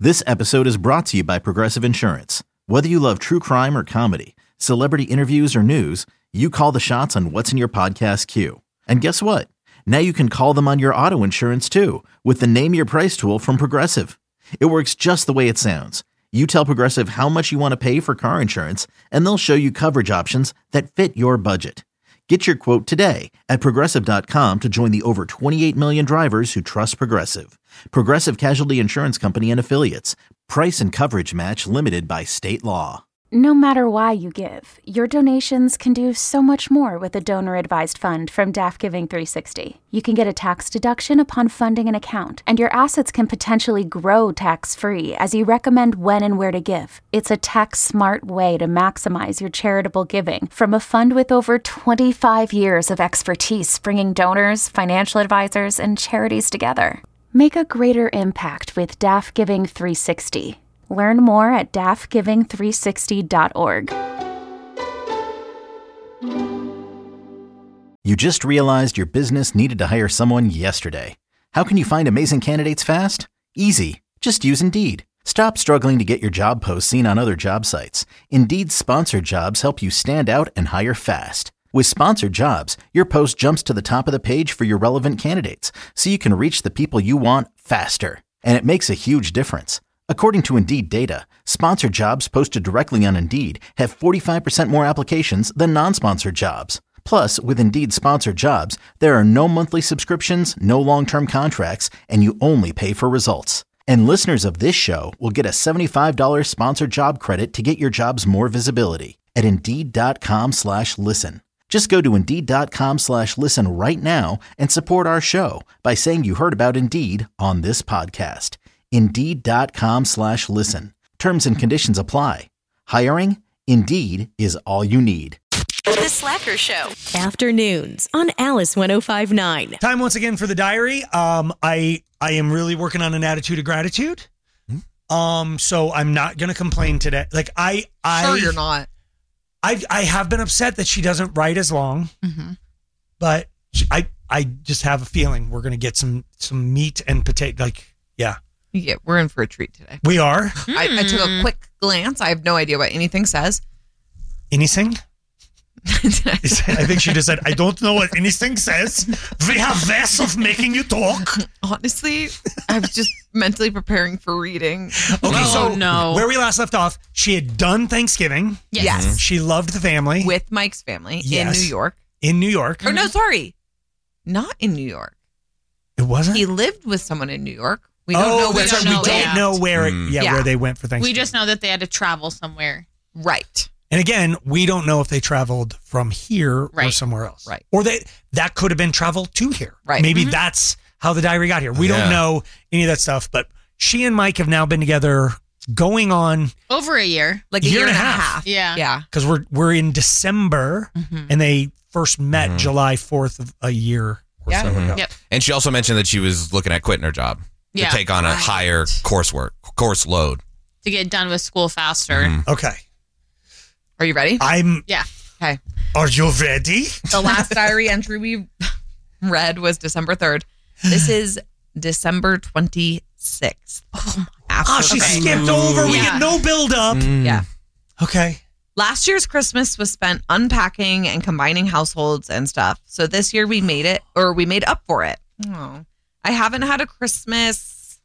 This episode is brought to you by Progressive Insurance. Whether you love true crime or comedy, celebrity interviews or news, you call the shots on what's in your podcast queue. And guess what? Now you can call them on your auto insurance too with the Name Your Price tool from Progressive. It works just the way it sounds. You tell Progressive how much you want to pay for car insurance, and they'll show you coverage options that fit your budget. Get your quote today at Progressive.com to join the over 28 million drivers who trust Progressive. Progressive Casualty Insurance Company and Affiliates. Price and coverage match limited by state law. No matter why you give, your donations can do so much more with a donor-advised fund from DAF Giving 360. You can get a tax deduction upon funding an account, and your assets can potentially grow tax-free as you recommend when and where to give. It's a tax-smart way to maximize your charitable giving from a fund with over 25 years of expertise bringing donors, financial advisors, and charities together. Make a greater impact with DAF Giving 360. Learn more at dafgiving360.org. You just realized your business needed to hire someone yesterday. How can you find amazing candidates fast? Easy. Just use Indeed. Stop struggling to get your job posts seen on other job sites. Indeed's sponsored jobs help you stand out and hire fast. With sponsored jobs, your post jumps to the top of the page for your relevant candidates, so you can reach the people you want faster. And it makes a huge difference. According to Indeed data, sponsored jobs posted directly on Indeed have 45% more applications than non-sponsored jobs. Plus, with Indeed sponsored jobs, there are no monthly subscriptions, no long-term contracts, and you only pay for results. And listeners of this show will get a $75 sponsored job credit to get your jobs more visibility at Indeed.com/listen. Just go to Indeed.com/listen right now and support our show by saying you heard about Indeed on this podcast. Indeed.com/listen. Terms and conditions apply. Hiring? Indeed is all you need. The Slacker Show. Afternoons on Alice 105.9. Time once again for the diary. I am really working on an attitude of gratitude. So I'm not going to complain today. Like Sure, you're not. I have been upset that she doesn't write as long, but I just have a feeling we're going to get some meat and potato. Yeah, we're in for a treat today. We are. I took a quick glance. I have no idea what anything says. Anything? I think she just said, I don't know what anything says. We have ways of making you talk. Honestly, I was just mentally preparing for reading. Okay, where we last left off, she had done Thanksgiving. Yes. She loved the family. With Mike's family Yes. in New York. In New York. Or no, sorry. Not in New York. It wasn't? He lived with someone in New York. We don't know where that's right. We don't know where where they went for Thanksgiving. We just know that they had to travel somewhere. Right. And again, we don't know if they traveled from here or somewhere else. Right. Or that could have been travel to here. Right. Maybe that's how the diary got here. We don't know any of that stuff, but she and Mike have now been together going on over a year. Like a year and a half. Yeah. Yeah. Because we're in December and they first met July 4th of a year or so ago. Yep. And she also mentioned that she was looking at quitting her job to take on a higher course load. To get done with school faster. Okay. Are you ready? Yeah. Okay. Are you ready? The last diary entry we read was December 3rd. This is December 26th. She skipped over. We get no build up. Yeah. Okay. Last year's Christmas was spent unpacking and combining households and stuff. So this year we made up for it. Oh. I haven't had a Christmas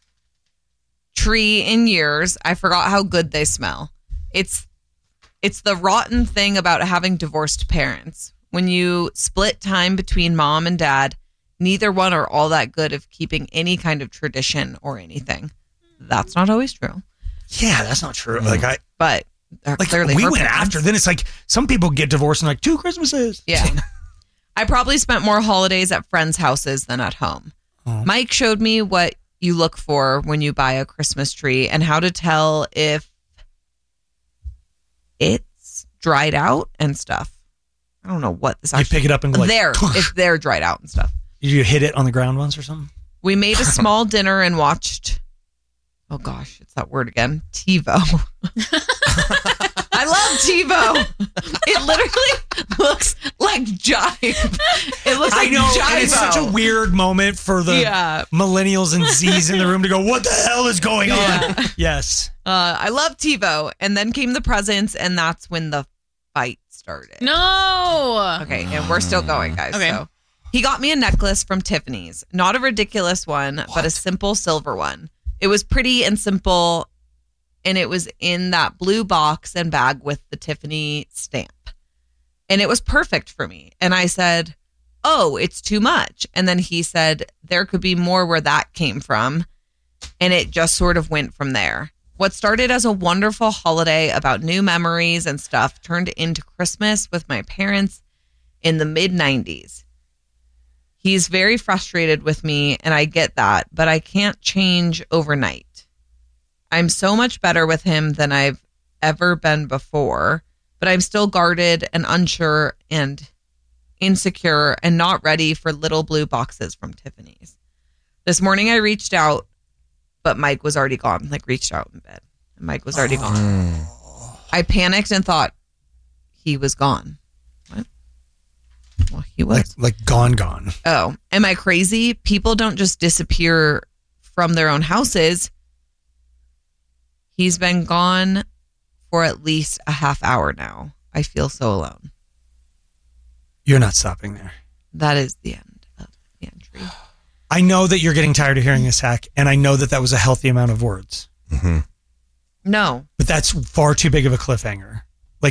tree in years. I forgot how good they smell. It's the rotten thing about having divorced parents. When you split time between mom and dad, neither one are all that good of keeping any kind of tradition or anything. That's not always true. Yeah, that's not true. But clearly we her went parents. after. Then it's like some people get divorced in like 2 Christmases. Yeah. I probably spent more holidays at friends' houses than at home. Oh. Mike showed me what you look for when you buy a Christmas tree and how to tell if it's dried out and stuff. I don't know what this You pick it up and go like, if they're dried out and stuff. You hit it on the ground once or something? We made a small dinner and watched, oh gosh, it's that word again, TiVo. I love love TiVo. It literally looks like Jive. It looks like I know, Jive. and it's such a weird moment for the millennials and Z's in the room to go, what the hell is going on? Yes. I love TiVo. And then came the presents, and that's when the fight started. No. Okay, and we're still going, guys. Okay. So he got me a necklace from Tiffany's. Not a ridiculous one, but a simple silver one. It was pretty and simple, and it was in that blue box and bag with the Tiffany stamp. And it was perfect for me. And I said, oh, it's too much. And then he said, there could be more where that came from. And it just sort of went from there. What started as a wonderful holiday about new memories and stuff turned into Christmas with my parents in the mid-90s. He's very frustrated with me, and I get that, but I can't change overnight. I'm so much better with him than I've ever been before, but I'm still guarded and unsure and insecure and not ready for little blue boxes from Tiffany's. This morning I reached out, but Mike was already gone. Reached out in bed. And Mike was already gone. I panicked and thought he was gone. What? Well, he was. Like gone. Oh, am I crazy? People don't just disappear from their own houses. He's been gone for at least a half hour now. I feel so alone. You're not stopping there. That is the end of the entry. I know that you're getting tired of hearing this, Hack, and I know that was a healthy amount of words. Mm-hmm. No. But that's far too big of a cliffhanger.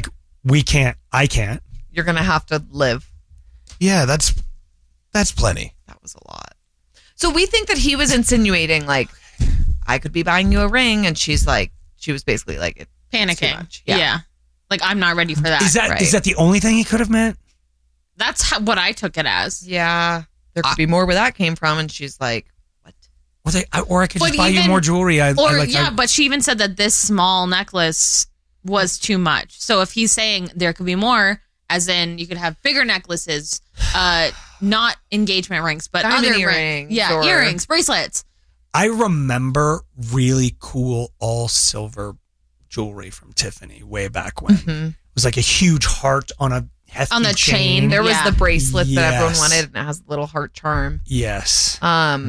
I can't. You're going to have to live. Yeah, that's plenty. That was a lot. So we think that he was insinuating, I could be buying you a ring, and she was basically it's Panicking. too much. Yeah. I'm not ready for that. Is that right. is that the only thing he could have meant? That's what I took it as. Yeah. There could be more where that came from, and she's like, what? Or I could just buy you more jewelry. But she even said that this small necklace was too much. So if he's saying there could be more, as in you could have bigger necklaces, not engagement rings, but diamond other earrings. Yeah, earrings, bracelets. I remember really cool all silver jewelry from Tiffany way back when. Mm-hmm. It was like a huge heart on a hefty on the chain. There was the bracelet that everyone Yes. wanted, and it has a little heart charm. Yes.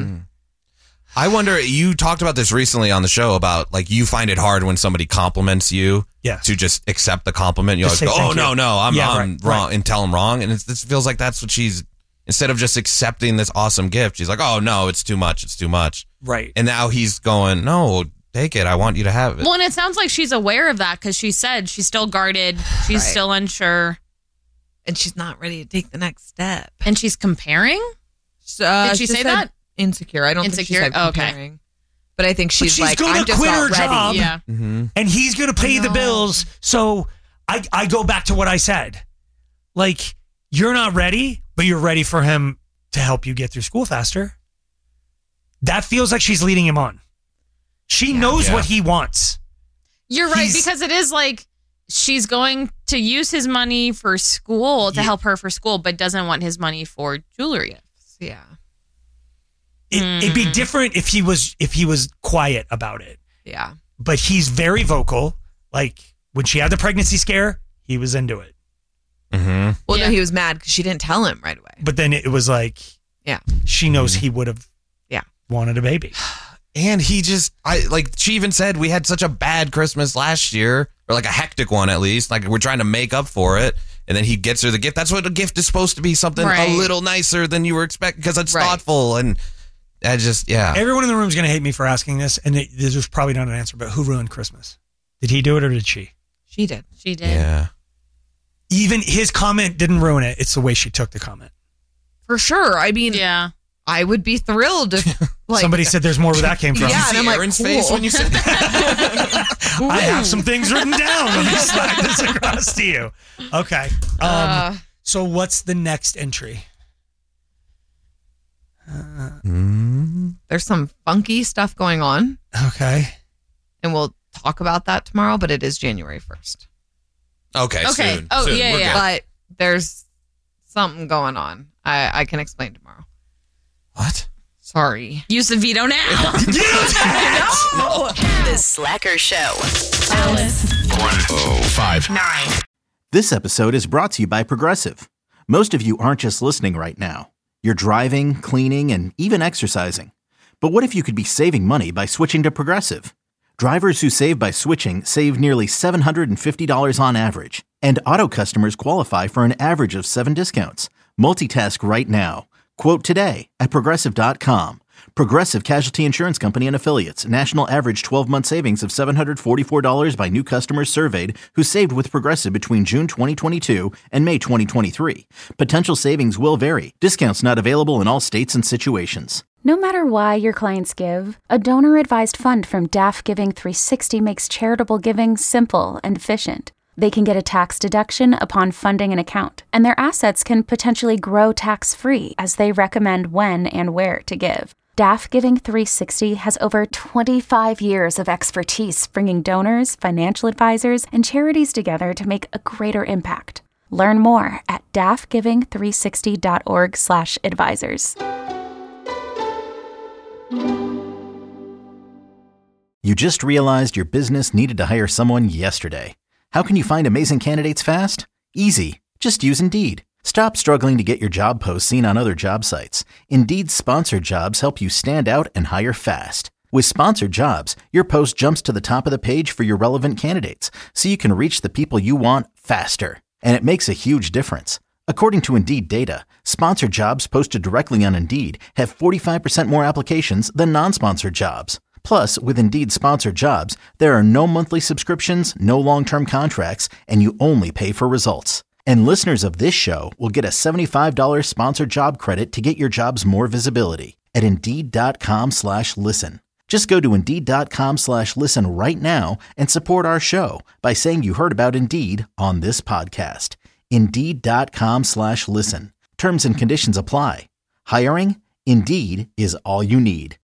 I wonder, you talked about this recently on the show about you find it hard when somebody compliments you to just accept the compliment. You always go, oh, no, I'm wrong, right. And tell them wrong. And this feels like that's what she's, instead of just accepting this awesome gift, she's like, oh, no, it's too much. It's too much. Right. And now he's going, no, take it. I want you to have it. Well, and it sounds like she's aware of that because she said she's still guarded. She's still unsure. And she's not ready to take the next step. And she's comparing? Did she say that? Insecure. I don't think she said comparing. Okay. But I think she's I'm just quit her not ready. job, yeah. And he's going to pay the bills. So I go back to what I said. You're not ready, but you're ready for him to help you get through school faster. That feels like she's leading him on. She knows what he wants. You're right, because it is she's going to use his money for school to help her for school, but doesn't want his money for jewelry gifts. Yeah. It'd be different if he was quiet about it. Yeah. But he's very vocal. When she had the pregnancy scare, he was into it. Mm-hmm. Well, no, he was mad because she didn't tell him right away. But then it was she knows he would have wanted a baby. And he just, she even said we had such a bad Christmas last year, or a hectic one at least. We're trying to make up for it. And then he gets her the gift. That's what a gift is supposed to be, something a little nicer than you were expecting because it's thoughtful. And I just, Everyone in the room is going to hate me for asking this, and this was probably not an answer, but who ruined Christmas? Did he do it or did she? She did. She did. Yeah. Even his comment didn't ruin it. It's the way she took the comment. For sure. I mean, I would be thrilled if somebody said there's more where that came from. Yeah, and I'm Aaron's face when you said that? I have some things written down. Let me slide this across to you. Okay. So what's the next entry? There's some funky stuff going on. Okay. And we'll talk about that tomorrow, but it is January 1st. Okay. Soon. Oh, soon. yeah, We're yeah. good. But there's something going on. I can explain tomorrow. What? Sorry. Use the veto now. Use it! No! The Slacker Show. Alice. 105.9. This episode is brought to you by Progressive. Most of you aren't just listening right now. You're driving, cleaning, and even exercising. But what if you could be saving money by switching to Progressive? Drivers who save by switching save nearly $750 on average. And auto customers qualify for an average of 7 discounts. Multitask right now. Quote today at Progressive.com. Progressive Casualty Insurance Company and Affiliates. National average 12-month savings of $744 by new customers surveyed who saved with Progressive between June 2022 and May 2023. Potential savings will vary. Discounts not available in all states and situations. No matter why your clients give, a donor-advised fund from DAF Giving 360 makes charitable giving simple and efficient. They can get a tax deduction upon funding an account, and their assets can potentially grow tax-free as they recommend when and where to give. DAF Giving 360 has over 25 years of expertise bringing donors, financial advisors, and charities together to make a greater impact. Learn more at dafgiving360.org/advisors. You just realized your business needed to hire someone yesterday. How can you find amazing candidates fast? Easy. Just use Indeed. Stop struggling to get your job posts seen on other job sites. Indeed's sponsored jobs help you stand out and hire fast. With sponsored jobs, your post jumps to the top of the page for your relevant candidates, so you can reach the people you want faster. And it makes a huge difference. According to Indeed data, sponsored jobs posted directly on Indeed have 45% more applications than non-sponsored jobs. Plus, with Indeed sponsored jobs, there are no monthly subscriptions, no long-term contracts, and you only pay for results. And listeners of this show will get a $75 sponsored job credit to get your jobs more visibility at Indeed.com/listen. Just go to Indeed.com/listen right now and support our show by saying you heard about Indeed on this podcast. Indeed.com/listen. Terms and conditions apply. Hiring? Indeed is all you need.